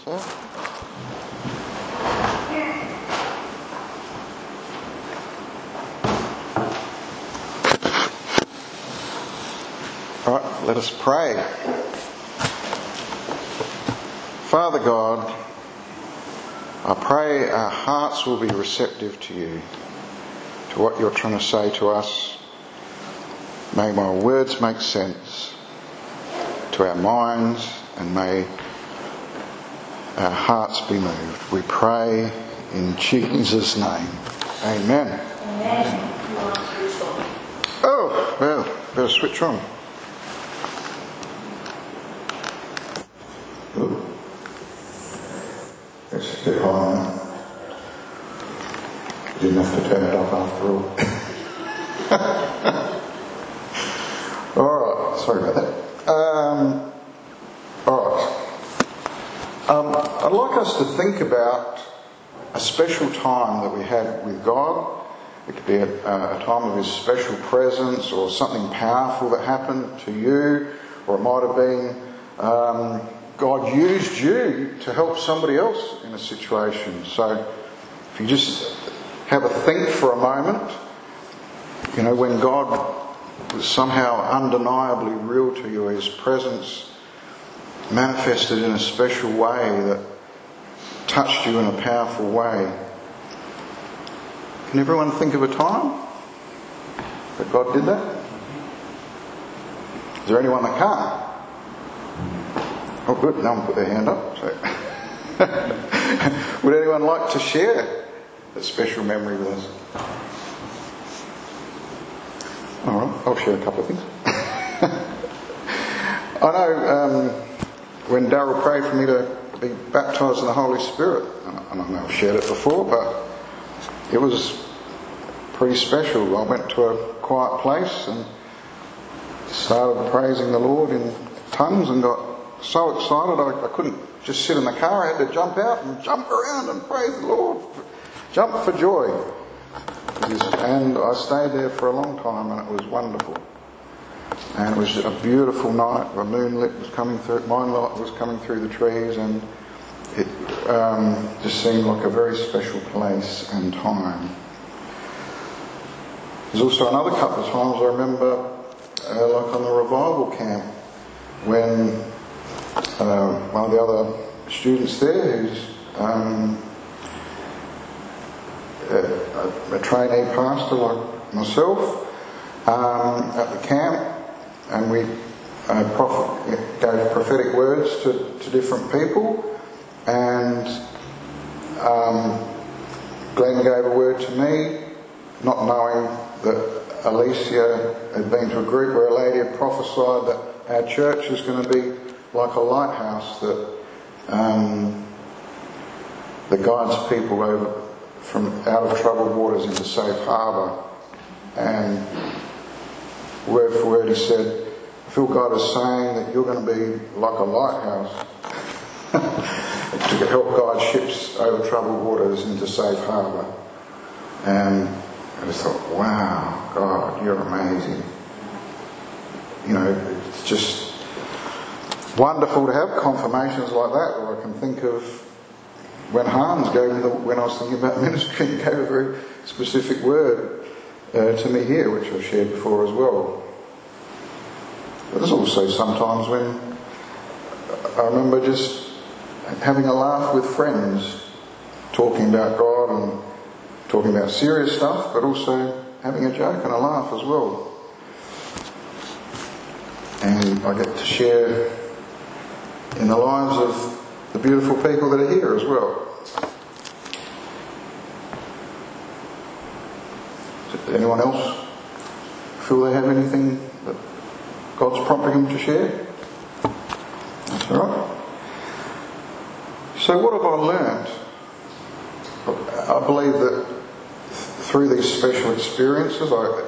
Right, let us pray. Father God, I pray our hearts will be receptive to you, to what you're trying to say to us. May my words make sense to our minds, and may our hearts be moved. We pray in Jesus' name. Amen. Amen. Oh, well, better switch on. It's a bit high now. Didn't have to turn it off after all. Alright, sorry about that. Alright. I'd like us to think about a special time that we had with God. It could be a time of His special presence, or something powerful that happened to you, or it might have been God used you to help somebody else in a situation. So if you just have a think for a moment, you know, when God was somehow undeniably real to you, His presence manifested in a special way that touched you in a powerful way. Can everyone think of a time that God did that? Is there anyone that can't? Oh good, no one put their hand up. So. Would anyone like to share a special memory with us? Alright, I'll share a couple of things. I know when Darryl prayed for me to be baptised in the Holy Spirit, and I know I've shared it before, but it was pretty special. I went to a quiet place and started praising the Lord in tongues and got so excited I couldn't just sit in the car. I had to jump out and jump around and praise the Lord, jump for joy. And I stayed there for a long time, and it was wonderful. And it was a beautiful night. The moonlight was coming through, moonlight was coming through the trees, and it just seemed like a very special place and time. There's also another couple of times I remember, like on the revival camp, when one of the other students there, who's a trainee pastor like myself, at the camp, and we gave prophetic words to different people, and Glenn gave a word to me, not knowing that Alicia had been to a group where a lady had prophesied that our church is going to be like a lighthouse that guides people over from out of troubled waters into safe harbour. And word for word he said, I feel God is saying that you're going to be like a lighthouse to help guide ships over troubled waters into safe harbour. And I just thought, wow, God, you're amazing. You know, it's just wonderful to have confirmations like that. Or I can think of when Hans gave me, when I was thinking about ministry, he gave a very specific word to me here, which I've shared before as well. But there's also sometimes when I remember just having a laugh with friends, talking about God and talking about serious stuff, but also having a joke and a laugh as well. And I get to share in the lives of the beautiful people that are here as well. Does anyone else feel they have anything that God's prompting them to share? That's all right. So what have I learned? I believe that through these special experiences, I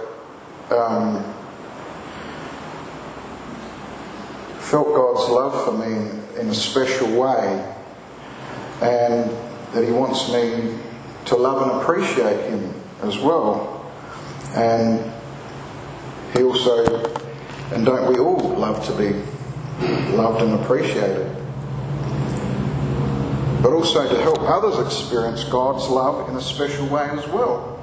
felt God's love for me in a special way, and that He wants me to love and appreciate Him as well. And He also, and don't we all love to be loved and appreciated? also to help others experience God's love in a special way as well.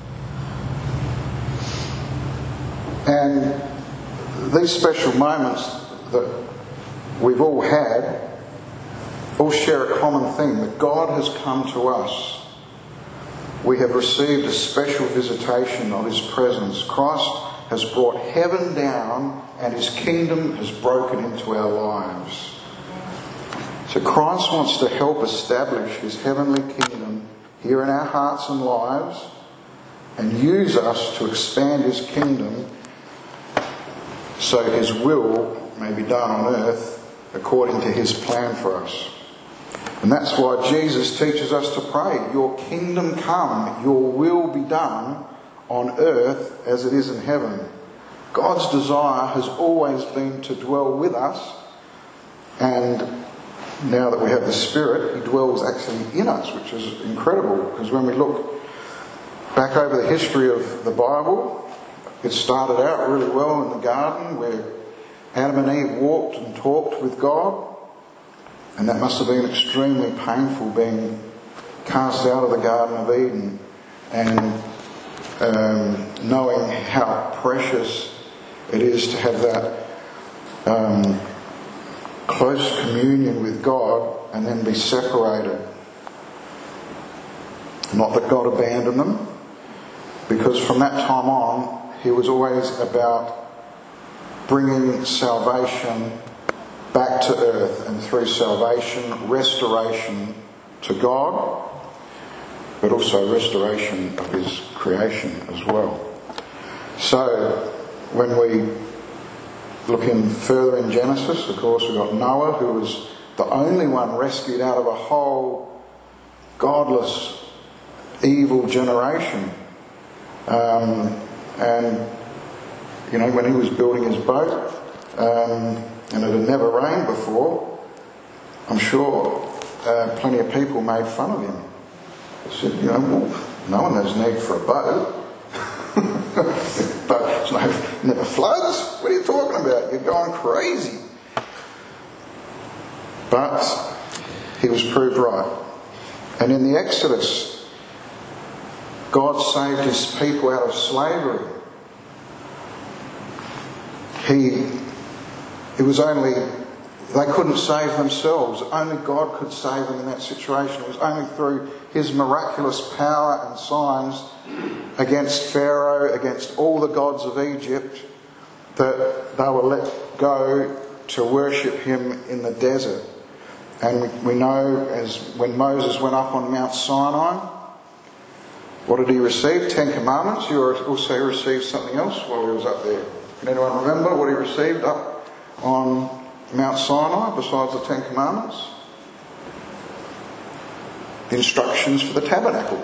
And these special moments that we've all had all share a common thing, that God has come to us. We have received a special visitation of His presence. Christ has brought heaven down and His kingdom has broken into our lives. So Christ wants to help establish His heavenly kingdom here in our hearts and lives and use us to expand His kingdom so His will may be done on earth according to His plan for us. And that's why Jesus teaches us to pray, "Your kingdom come, your will be done on earth as it is in heaven." God's desire has always been to dwell with us, and now that we have the Spirit, He dwells actually in us, which is incredible, because when we look back over the history of the Bible, it started out really well in the garden where Adam and Eve walked and talked with God. And that must have been extremely painful, being cast out of the Garden of Eden and knowing how precious it is to have that close communion with God and then be separated. Not that God abandoned them, because from that time on, He was always about bringing salvation back to earth, and through salvation, restoration to God, but also restoration of His creation as well. So, when we look in further in Genesis, of course, we've got Noah, who was the only one rescued out of a whole godless, evil generation. And, you know, when he was building his boat, and it had never rained before, I'm sure plenty of people made fun of him. They said, you know, well, no one has need for a boat. But never floods? What are you talking about? You're going crazy. But he was proved right. And in the Exodus, God saved His people out of slavery. It was only, they couldn't save themselves. Only God could save them in that situation. It was only through His miraculous power and signs against Pharaoh, against all the gods of Egypt, that they were let go to worship Him in the desert. And we know, as when Moses went up on Mount Sinai, what did he receive? 10 Commandments. He also received something else while he was up there. Can anyone remember what he received up on Mount Sinai besides the 10 Commandments? The instructions for the tabernacle.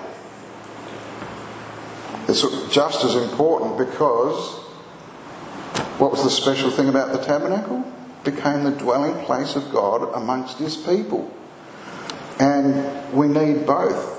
It's just as important, because what was the special thing about the tabernacle? It became the dwelling place of God amongst His people. And we need both.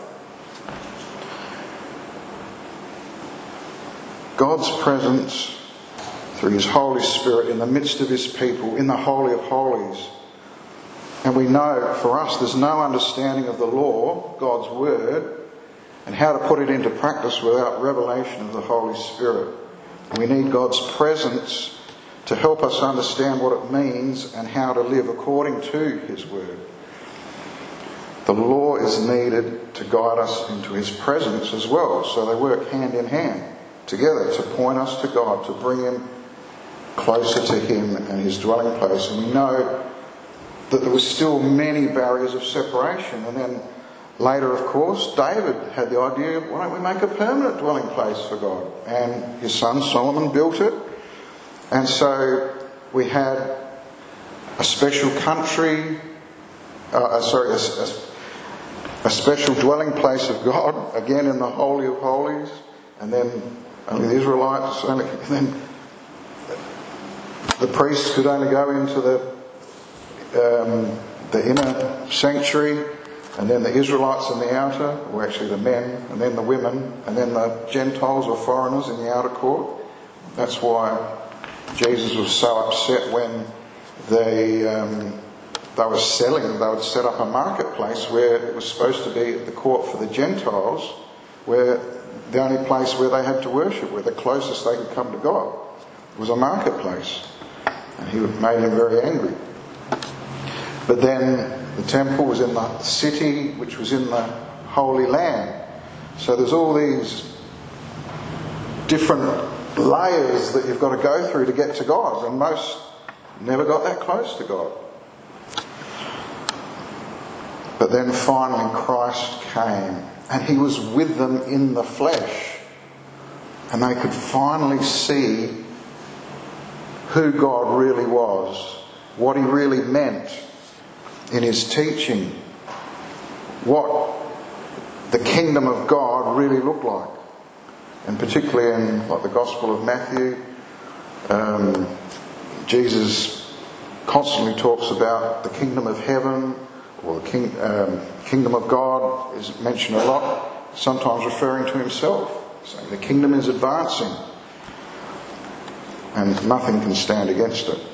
God's presence through His Holy Spirit in the midst of His people, in the Holy of Holies. And we know, for us, there's no understanding of the law, God's Word, and how to put it into practice without revelation of the Holy Spirit. We need God's presence to help us understand what it means and how to live according to His Word. The law is needed to guide us into His presence as well, so they work hand in hand together to point us to God, to bring Him closer to Him and His dwelling place. And we know that there were still many barriers of separation. And then later, of course, David had the idea, why don't we make a permanent dwelling place for God? And his son Solomon built it. And so we had a special country, a special dwelling place of God, again in the Holy of Holies. And then only the Israelites, and then the priests could only go into the inner sanctuary, and then the Israelites in the outer, or actually the men, and then the women, and then the Gentiles or foreigners in the outer court. That's why Jesus was so upset when the they were selling, they would set up a marketplace where it was supposed to be the court for the Gentiles, where the only place where they had to worship, where the closest they could come to God, was a marketplace. And he made him very angry. But then the temple was in the city, which was in the Holy Land. So there's all these different layers that you've got to go through to get to God, and most never got that close to God. But then finally Christ came, and he was with them in the flesh, and they could finally see who God really was, what he really meant in his teaching, what the kingdom of God really looked like. And particularly in the Gospel of Matthew, Jesus constantly talks about the kingdom of heaven, or the kingdom of God is mentioned a lot, sometimes referring to himself, saying the kingdom is advancing and nothing can stand against it.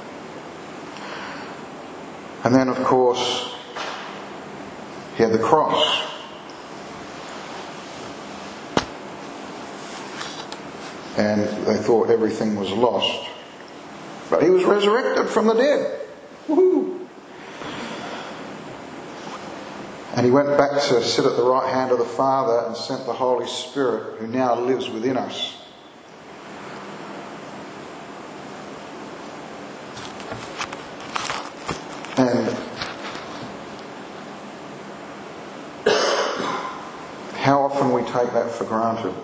And then, of course, he had the cross. And they thought everything was lost. But he was resurrected from the dead. Woohoo! And he went back to sit at the right hand of the Father and sent the Holy Spirit, who now lives within us. And how often we take that for granted.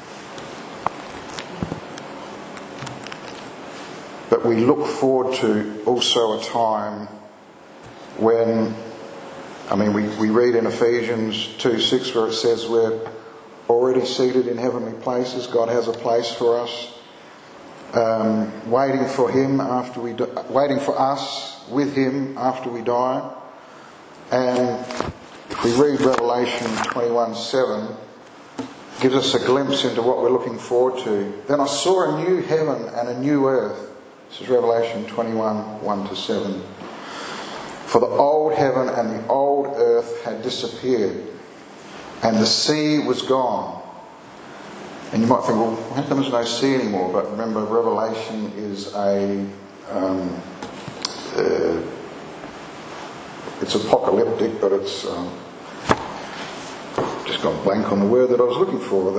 But we look forward to also a time when, we read in Ephesians 2:6 where it says we're already seated in heavenly places. God has a place for us, waiting for us with him after we die. And if we read Revelation 21:7, gives us a glimpse into what we're looking forward to. Then I saw a new heaven and a new earth. This is Revelation 21:1-7. For the old heaven and the old earth had disappeared, and the sea was gone. And you might think, well, how come there's no sea anymore? But remember, Revelation is it's apocalyptic, but it's just gone blank on the word that I was looking for.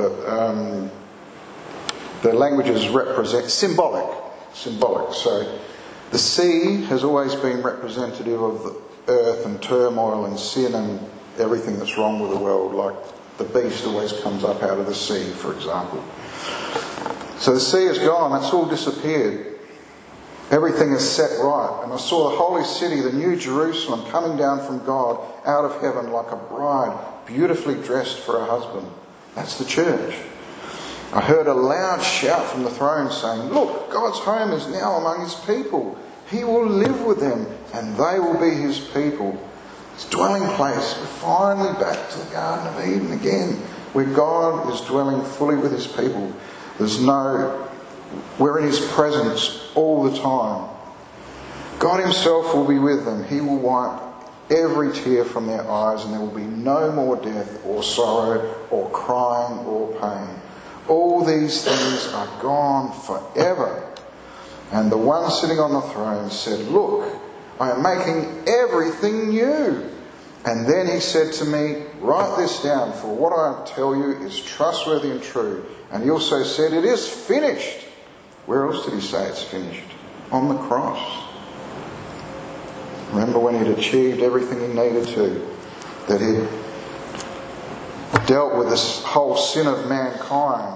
The languages represent symbolic. So the sea has always been representative of the earth and turmoil and sin and everything that's wrong with the world, like the beast always comes up out of the sea, for example. So the sea is gone, that's all disappeared. Everything is set right. And I saw the holy city, the new Jerusalem, coming down from God out of heaven like a bride, beautifully dressed for her husband. That's the church. I heard a loud shout from the throne saying, "Look, God's home is now among his people. He will live with them and they will be his people." His dwelling place. We're finally back to the Garden of Eden again, where God is dwelling fully with his people. We're in his presence all the time. God himself will be with them. He will wipe every tear from their eyes, and there will be no more death or sorrow or crying or pain. All these things are gone forever. And the one sitting on the throne said, "Look, I am making everything new." And then he said to me, "Write this down, for what I tell you is trustworthy and true." And he also said, "It is finished." Where else did he say it's finished? On the cross. Remember when he'd achieved everything he needed to, that he'd dealt with this whole sin of mankind.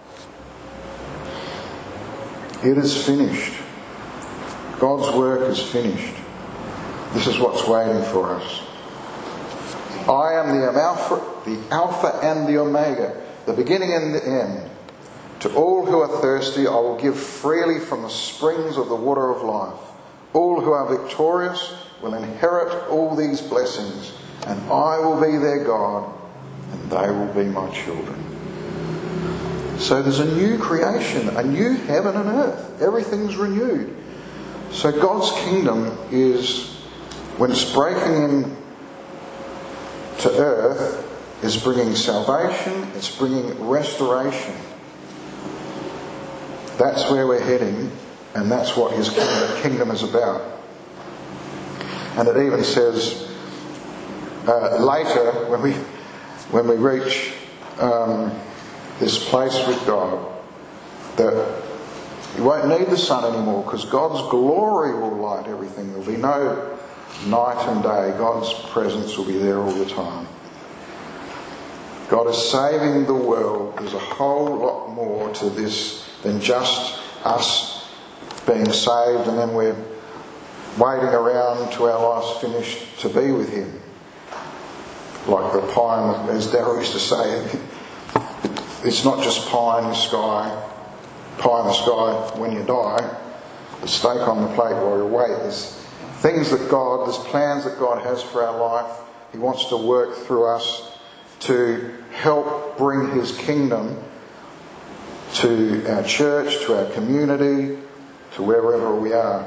It is finished. God's work is finished. This is what's waiting for us. I am the Alpha and the Omega, the beginning and the end. To all who are thirsty, I will give freely from the springs of the water of life. All who are victorious will inherit all these blessings, and I will be their God, and they will be my children. So there's a new creation, a new heaven and earth. Everything's renewed. So God's kingdom is when it's breaking in to earth, is bringing salvation, it's bringing restoration. That's where we're heading, and that's what his kingdom is about. And it even says later, when we reach this place with God, that you won't need the sun anymore, because God's glory will light everything. There'll be no night and day. God's presence will be there all the time. God is saving the world. There's a whole lot more to this than just us being saved and then we're waiting around till our life's finished to be with him. Like the pie, as Darryl used to say, it's not just pie in the sky when you die, the steak on the plate while you wait. There's things that God, there's plans that God has for our life. He wants to work through us to help bring his kingdom to our church, to our community, to wherever we are.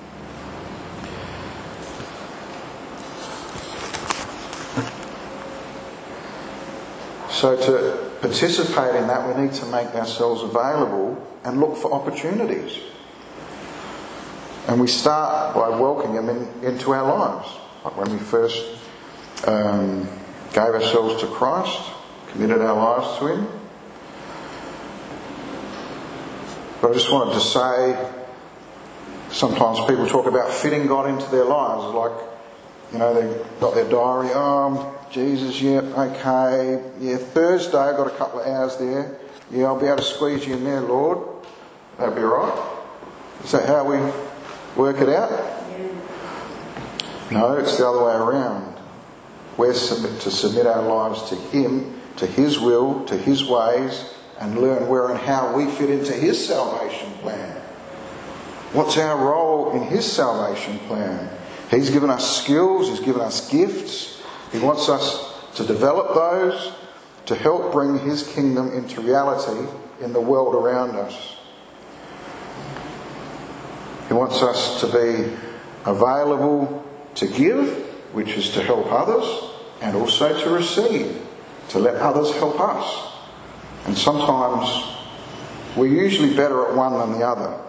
So to participate in that, we need to make ourselves available and look for opportunities. And we start by welcoming them into our lives. Like when we first gave ourselves to Christ, committed our lives to him. But I just wanted to say, sometimes people talk about fitting God into their lives. Like, you know, they've got their diary. Oh, Jesus, yeah, okay. Yeah, Thursday, I've got a couple of hours there. Yeah, I'll be able to squeeze you in there, Lord. That'll be all right. Is that how we work it out? No, it's the other way around. We're to submit our lives to him, to his will, to his ways, and learn where and how we fit into his salvation plan. What's our role in his salvation plan? He's given us skills, he's given us gifts. He wants us to develop those to help bring his kingdom into reality in the world around us. He wants us to be available to give, which is to help others, and also to receive, to let others help us. And sometimes we're usually better at one than the other.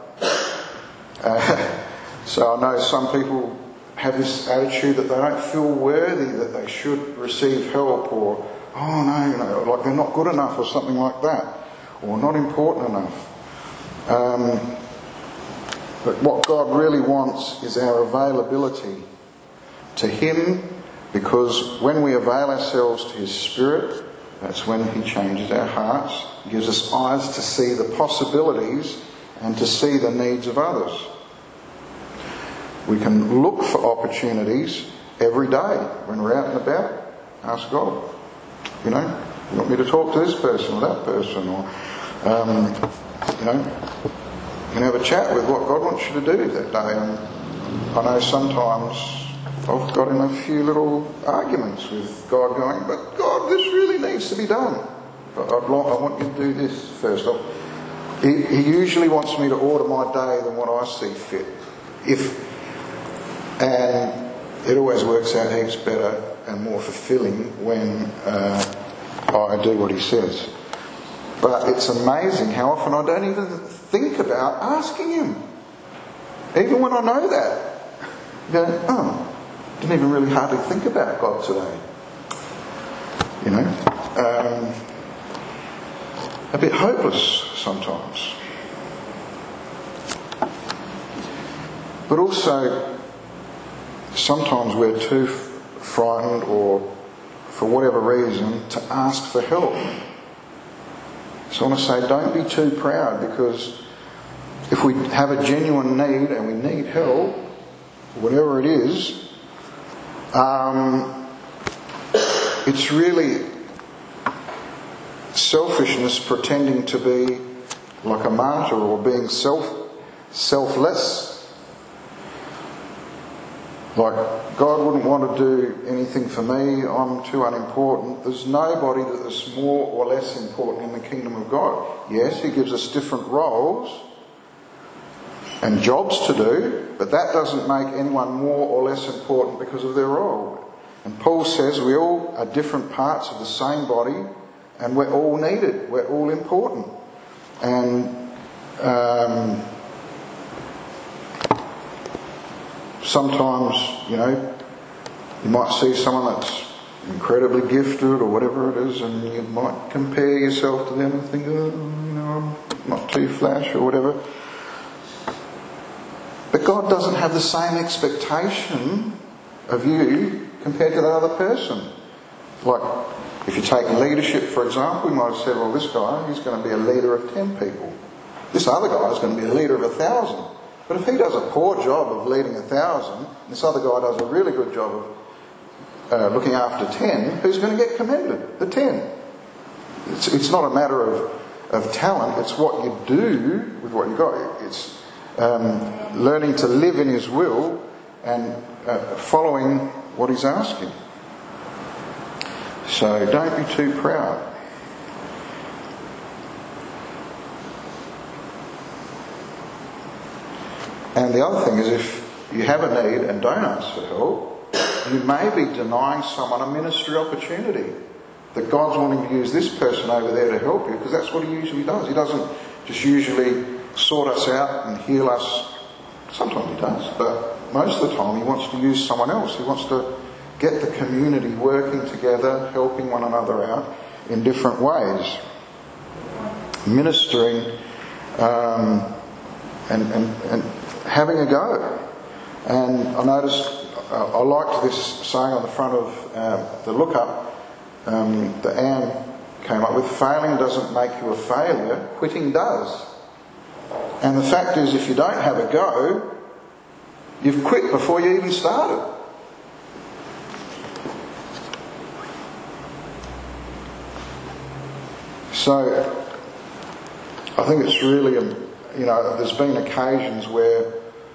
So I know some people have this attitude that they don't feel worthy, that they should receive help, or, oh no, you know, like they're not good enough or something like that, or not important enough. But what God really wants is our availability to him, because when we avail ourselves to his Spirit, that's when he changes our hearts, gives us eyes to see the possibilities and to see the needs of others. We can look for opportunities every day when we're out and about. Ask God, you know, you want me to talk to this person or that person, or you know, you can have a chat with what God wants you to do that day. And I know sometimes I've got in a few little arguments with God, going, but God, this really needs to be done. But I want you to do this first off. He usually wants me to order my day than what I see fit. And it always works out heaps better and more fulfilling when I do what he says. But it's amazing how often I don't even think about asking him. Even when I know that. You go, oh, didn't even really hardly think about God today. You know? A bit hopeless sometimes. But also, sometimes we're too frightened, or for whatever reason, to ask for help. So I want to say, don't be too proud, because if we have a genuine need and we need help, whatever it is, it's really selfishness pretending to be like a martyr, or being selfless. Like, God wouldn't want to do anything for me, I'm too unimportant. There's nobody that is more or less important in the kingdom of God. Yes, he gives us different roles and jobs to do, but that doesn't make anyone more or less important because of their role. And Paul says we all are different parts of the same body, and we're all needed, we're all important. And sometimes, you might see someone that's incredibly gifted or whatever it is, and you might compare yourself to them and think, I'm not too flash or whatever. But God doesn't have the same expectation of you compared to that other person. Like, if you take leadership, for example, we might have said, well, this guy, he's going to be a leader of 10 people. This other guy is going to be a leader of 1,000. But if he does a poor job of leading 1,000, and this other guy does a really good job of looking after 10, who's going to get commended? The 10. It's not a matter of talent, it's what you do with what you got. It's learning to live in His will and following what He's asking. So don't be too proud. And the other thing is, if you have a need and don't ask for help, you may be denying someone a ministry opportunity. That God's wanting to use this person over there to help you, because that's what He usually does. He doesn't just usually sort us out and heal us. Sometimes He does, but most of the time He wants to use someone else. He wants to get the community working together, helping one another out in different ways. Ministering and having a go. And I noticed, I liked this saying on the front of the look-up that Anne came up with: failing doesn't make you a failure, quitting does. And the fact is, if you don't have a go, you've quit before you even started. So, I think it's really, there's been occasions where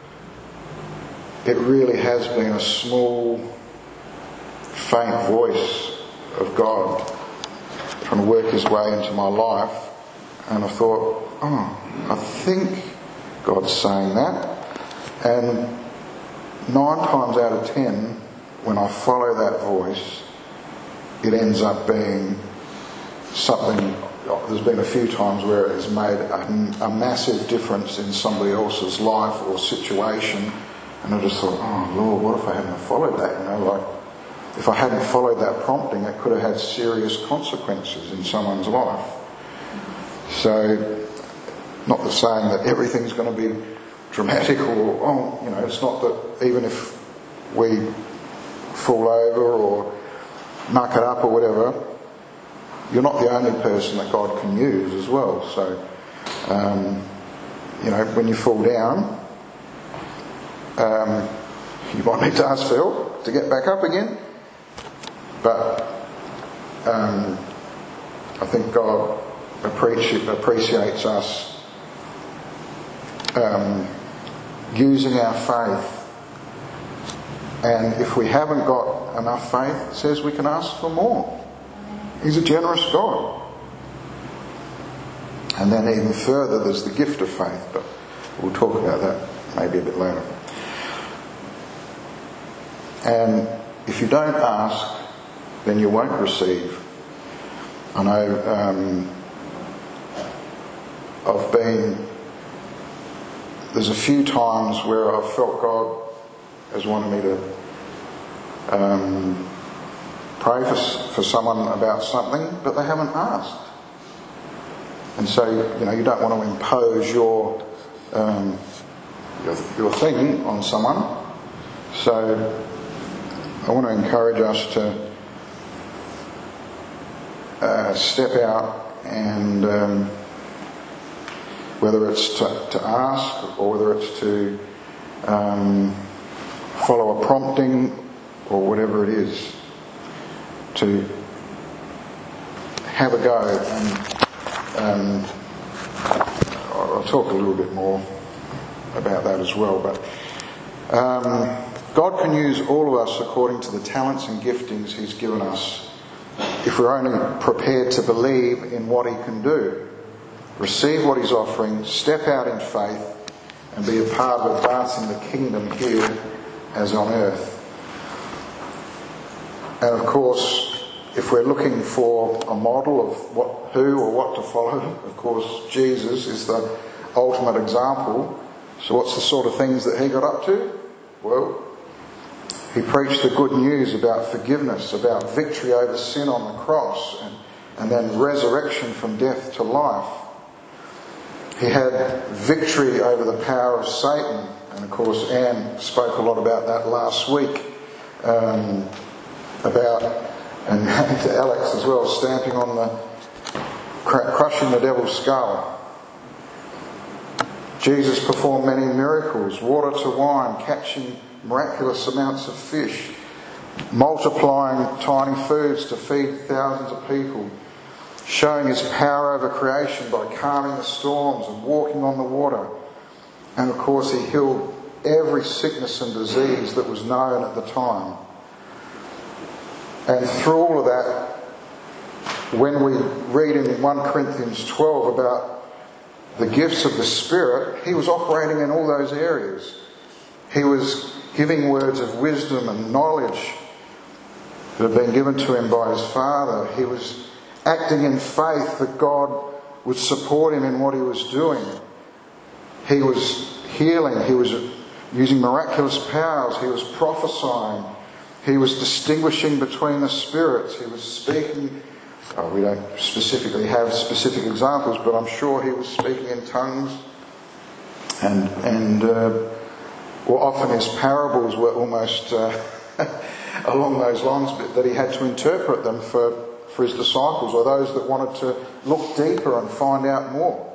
it really has been a small, faint voice of God trying to work His way into my life, and I thought, I think God's saying that. And 9 times out of 10, when I follow that voice, it ends up being something. There's been a few times where it has made a massive difference in somebody else's life or situation, and I just thought, Lord, what if I hadn't followed that? If I hadn't followed that prompting, it could have had serious consequences in someone's life. So, not the saying that everything's going to be dramatic or, it's not that even if we fall over or muck it up or whatever, you're not the only person that God can use as well. So, when you fall down, you might need to ask for help to get back up again. But I think God appreciates us using our faith. And if we haven't got enough faith, it says we can ask for more. He's a generous God. And then even further, there's the gift of faith, but we'll talk about that maybe a bit later. And if you don't ask, then you won't receive. I know there's a few times where I've felt God has wanted me to pray for someone about something, but they haven't asked. And so, you don't want to impose your thing on someone. So I want to encourage us to step out and whether it's to ask or whether it's to follow a prompting or whatever it is, to have a go. And I'll talk a little bit more about that as well. But God can use all of us according to the talents and giftings He's given us, if we're only prepared to believe in what He can do, receive what He's offering, step out in faith, and be a part of advancing the kingdom here as on earth. And of course, if we're looking for a model of who or what to follow, of course Jesus is the ultimate example. So what's the sort of things that he got up to? Well, he preached the good news about forgiveness, about victory over sin on the cross, and then resurrection from death to life. He had victory over the power of Satan, and of course Anne spoke a lot about that last week, and to Alex as well, stamping on crushing the devil's skull. Jesus performed many miracles, water to wine, catching miraculous amounts of fish, multiplying tiny foods to feed thousands of people, showing his power over creation by calming the storms and walking on the water. And of course he healed every sickness and disease that was known at the time. And through all of that, when we read in 1 Corinthians 12 about the gifts of the Spirit, he was operating in all those areas. He was giving words of wisdom and knowledge that had been given to him by his Father. He was acting in faith that God would support him in what he was doing. He was healing. He was using miraculous powers. He was prophesying. He was distinguishing between the spirits. He was speaking. We don't specifically have specific examples, but I'm sure he was speaking in tongues. And often his parables were almost along those lines, but that he had to interpret them for his disciples or those that wanted to look deeper and find out more.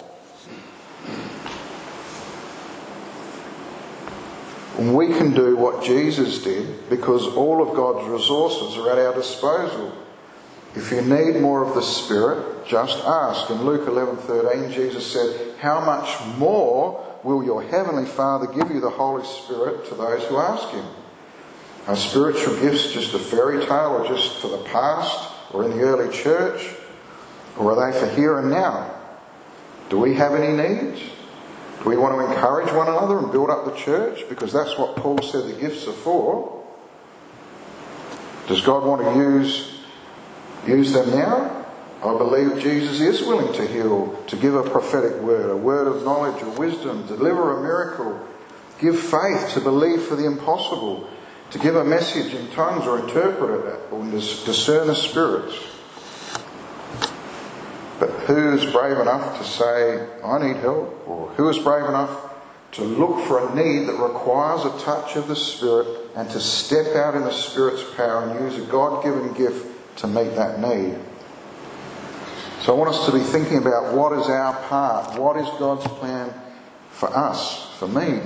And we can do what Jesus did because all of God's resources are at our disposal. If you need more of the Spirit, just ask. In Luke 11:13, Jesus said, "How much more will your Heavenly Father give you the Holy Spirit to those who ask Him?" Are spiritual gifts just a fairy tale or just for the past or in the early church? Or are they for here and now? Do we have any needs? Do we want to encourage one another and build up the church? Because that's what Paul said the gifts are for. Does God want to use them now? I believe Jesus is willing to heal, to give a prophetic word, a word of knowledge or wisdom, deliver a miracle, give faith to believe for the impossible, to give a message in tongues or interpret it or discern the spirits. But who is brave enough to say, I need help? Or who is brave enough to look for a need that requires a touch of the Spirit and to step out in the Spirit's power and use a God-given gift to meet that need? So I want us to be thinking about what is our part, what is God's plan for us, for me.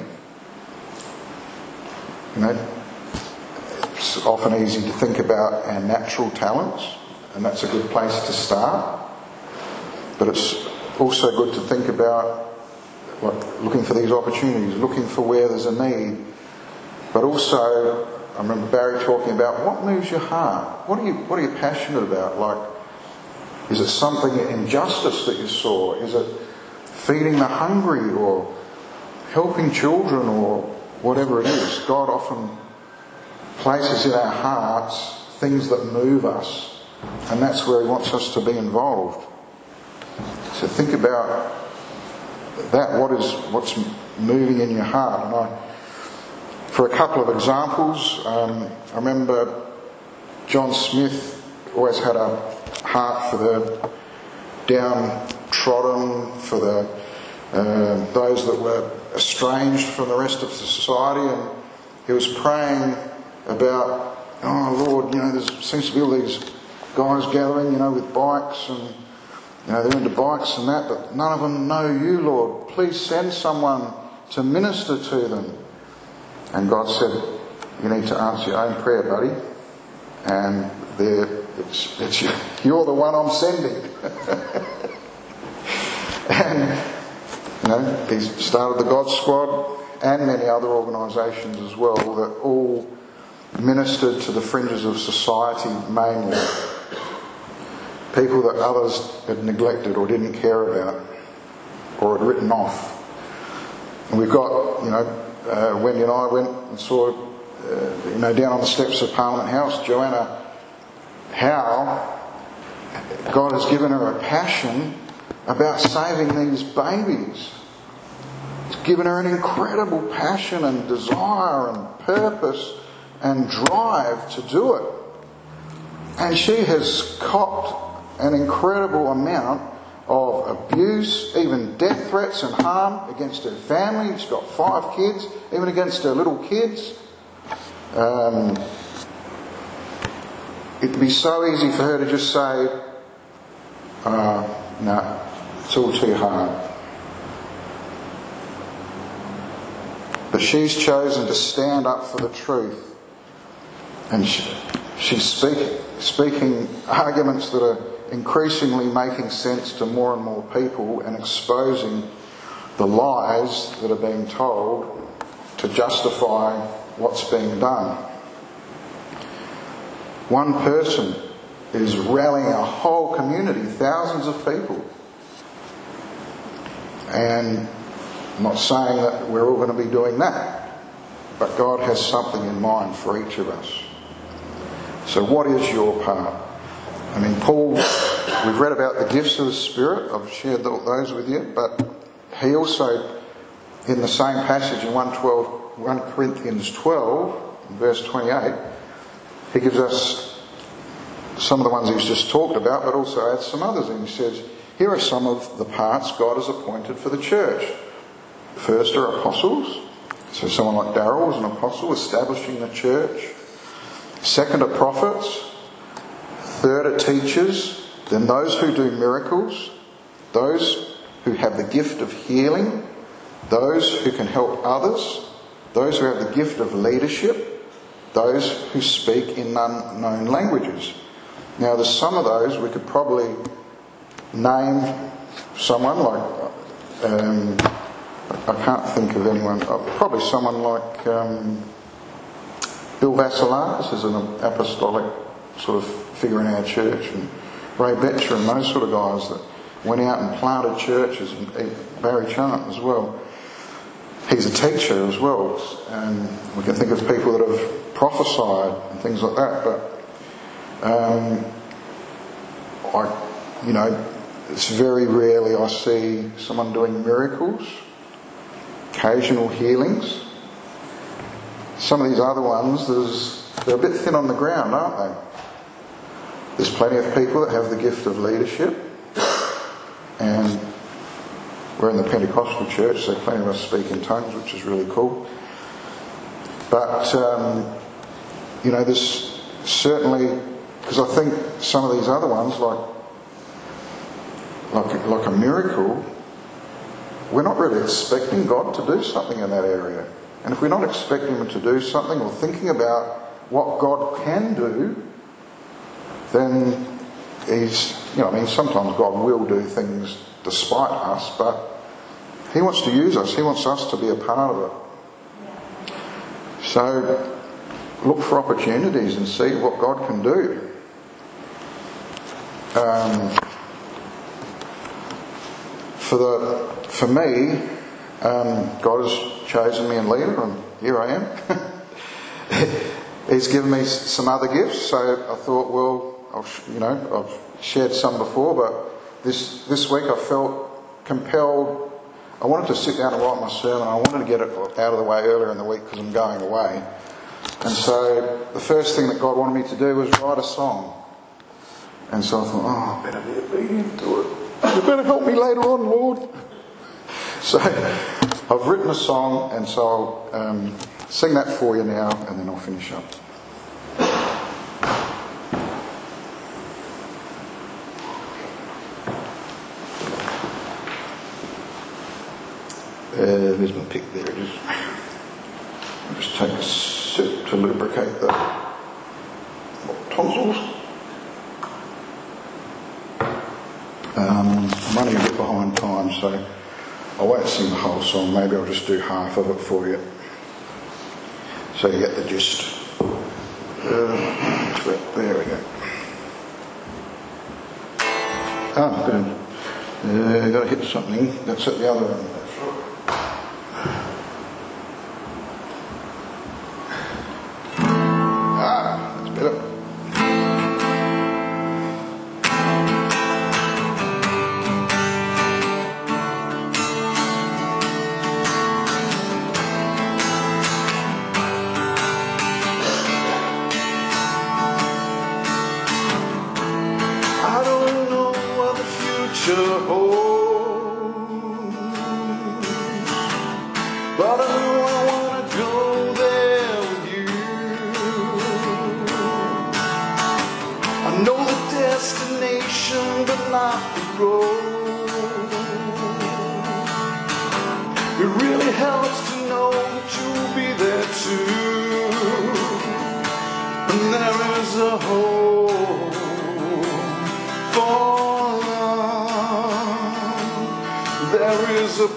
You know, it's often easy to think about our natural talents, and that's a good place to start. But it's also good to think about looking for these opportunities, looking for where there's a need. But also, I remember Barry talking about what moves your heart. What are you passionate about? Like, is it something, injustice that you saw? Is it feeding the hungry or helping children or whatever it is? God often places in our hearts things that move us, and that's where He wants us to be involved. So think about that. What's moving in your heart? And for a couple of examples, I remember John Smith always had a heart for the downtrodden, for those that were estranged from the rest of society, and he was praying about, oh Lord, there seems to be all these guys gathering, with bikes and they're into bikes and that, but none of them know you, Lord. Please send someone to minister to them. And God said, you need to answer your own prayer, buddy. And it's you're the one I'm sending. And he started the God Squad and many other organisations as well that all ministered to the fringes of society mainly. People that others had neglected or didn't care about or had written off. And we've got, Wendy and I went and saw, down on the steps of Parliament House, Joanna Howe. God has given her a passion about saving these babies. He's given her an incredible passion and desire and purpose and drive to do it. And she has copped an incredible amount of abuse, even death threats and harm against her family. She's got 5 kids, even against her little kids. It'd be so easy for her to just say, no, it's all too hard. But she's chosen to stand up for the truth. And she's speaking arguments that are increasingly making sense to more and more people and exposing the lies that are being told to justify what's being done. One person is rallying a whole community, thousands of people. And I'm not saying that we're all going to be doing that, but God has something in mind for each of us. So what is your part? I mean, Paul, we've read about the gifts of the Spirit. I've shared those with you, but he also, in the same passage in 1 Corinthians 12, verse 28, he gives us some of the ones he's just talked about, but also adds some others. And he says, here are some of the parts God has appointed for the church. First are apostles. So someone like Darryl was an apostle, establishing the church. Second are prophets. Third are teachers. Then those who do miracles. Those who have the gift of healing. Those who can help others. Those who have the gift of leadership. Those who speak in unknown languages. Now there's some of those we could probably name someone like, I can't think of anyone, probably someone like Bill Vassilakas is an apostolic sort of figure in our church, and Ray Betcher and those sort of guys that went out and planted churches, and Barry Chant as well. He's a teacher as well, and we can think of people that have prophesied and things like that, but it's very rarely I see someone doing miracles, occasional healings. Some of these other ones, they're a bit thin on the ground, aren't they? There's plenty of people that have the gift of leadership, and we're in the Pentecostal church, so plenty of us speak in tongues, which is really cool. But, there's certainly, because I think some of these other ones, like a miracle, we're not really expecting God to do something in that area. And if we're not expecting Him to do something or thinking about what God can do, then sometimes God will do things despite us, but He wants to use us. He wants us to be a part of it. So look for opportunities and see what God can do. For me, God has chosen me in leader, and here I am. He's given me some other gifts, so I thought, well, I've shared some before, but this week I felt compelled. I wanted to sit down and write my sermon. I wanted to get it out of the way earlier in the week because I'm going away. And so the first thing that God wanted me to do was write a song. And so I thought, I better be obedient to it. You better help me later on, Lord. So I've written a song, and so I'll sing that for you now, and then I'll finish up. There's my pick there. I'll just take a sip to lubricate the tonsils. I'm running a bit behind time, so I won't sing the whole song. Maybe I'll just do half of it for you, so you get the gist. There we go. I've got to hit something that's at the other end. not the road. It really helps to know that you'll be there too. And there is a hope for love. There is a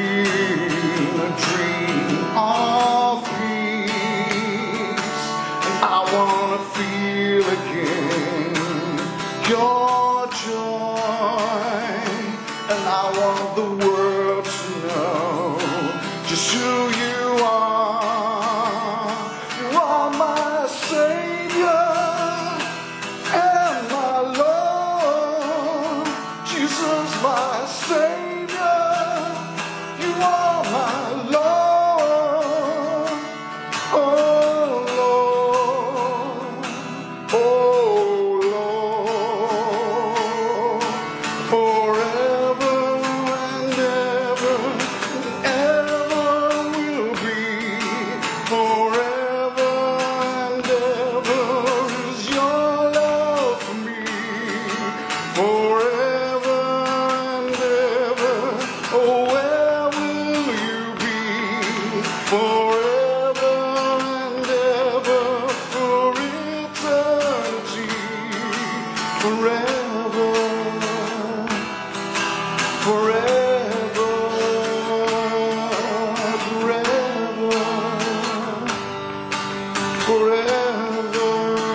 dream of peace. And I want to feel again your joy. And I want the world to know just who you are. You are my Savior and my Lord. Jesus, my Savior. You are my Lord. Oh Lord. Oh Lord. Forever and ever will be. Forever and ever is your love for me. Forever and ever. Oh, where will you be? Forever and ever, for eternity. Forever, forever, forever, forever.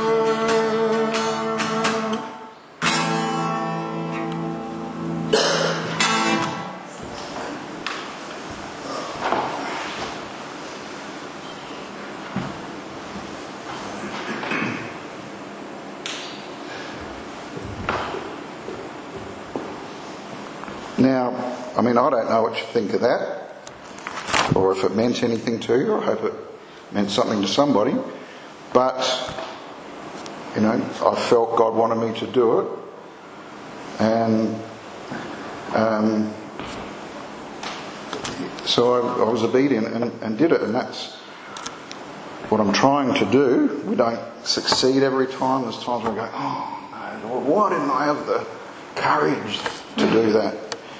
Now, I mean, I don't know what you think of that, or if it meant anything to you. I hope it meant something to somebody. But, you know, I felt God wanted me to do it. And so I was obedient and did it. And that's what I'm trying to do. We don't succeed every time. There's times where we go, oh no, Lord, why didn't I have the courage to do that?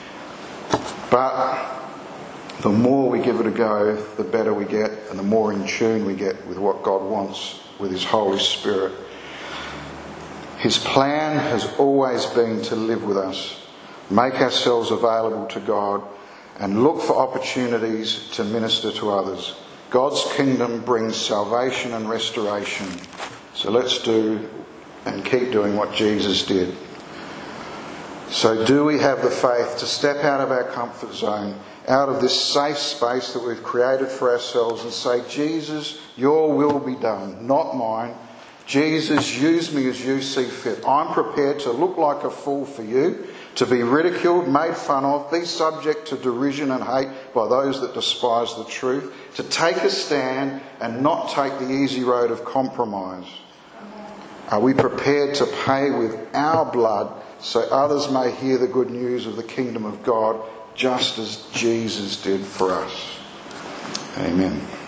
But the more we give it a go, the better we get, and the more in tune we get with what God wants with His Holy Spirit. His plan has always been to live with us, make ourselves available to God, and look for opportunities to minister to others. God's kingdom brings salvation and restoration. So let's do and keep doing what Jesus did. So do we have the faith to step out of our comfort zone, out of this safe space that we've created for ourselves, and say, Jesus, your will be done, not mine. Jesus, use me as you see fit. I'm prepared to look like a fool for you, to be ridiculed, made fun of, be subject to derision and hate by those that despise the truth, to take a stand and not take the easy road of compromise. Are we prepared to pay with our blood so others may hear the good news of the kingdom of God, just as Jesus did for us? Amen.